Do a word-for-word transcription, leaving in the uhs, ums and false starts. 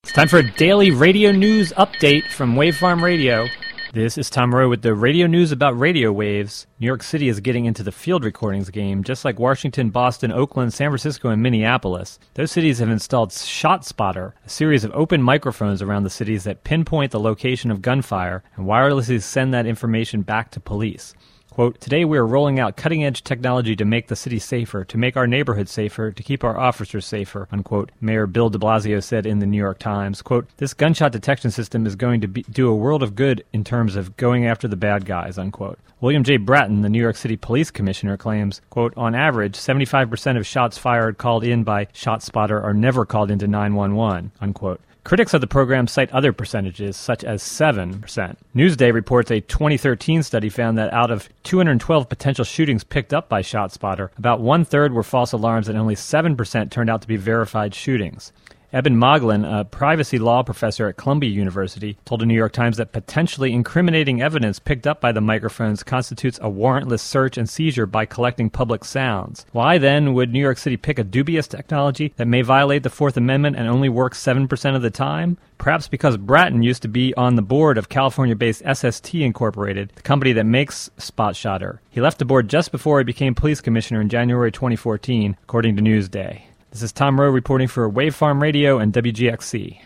It's time for a daily radio news update from Wavefarm Radio. This is Tom Rowe with the radio news about radio waves. New York City is getting into the field recordings game, just like Washington, Boston, Oakland, San Francisco, and Minneapolis. Those cities have installed ShotSpotter, a series of open microphones around the cities that pinpoint the location of gunfire and wirelessly send that information back to police. Quote, today we are rolling out cutting-edge technology to make the city safer, to make our neighborhoods safer, to keep our officers safer, unquote, Mayor Bill de Blasio said in the New York Times. Quote, this gunshot detection system is going to be, do a world of good in terms of going after the bad guys, unquote. William J. Bratton, the New York City Police Commissioner, claims, quote, on average, seventy-five percent of shots fired called in by ShotSpotter are never called into nine one one, unquote. Critics of the program cite other percentages, such as seven percent. Newsday reports a twenty thirteen study found that out of two hundred twelve potential shootings picked up by ShotSpotter, about one-third were false alarms and only seven percent turned out to be verified shootings. Eben Moglin, a privacy law professor at Columbia University, told the New York Times that potentially incriminating evidence picked up by the microphones constitutes a warrantless search and seizure by collecting public sounds. Why, then, would New York City pick a dubious technology that may violate the Fourth Amendment and only works seven percent of the time? Perhaps because Bratton used to be on the board of California-based S S T Incorporated, the company that makes SpotShotter. He left the board just before he became police commissioner in January twenty fourteen, according to Newsday. This is Tom Rowe reporting for Wavefarm Radio and W G X C.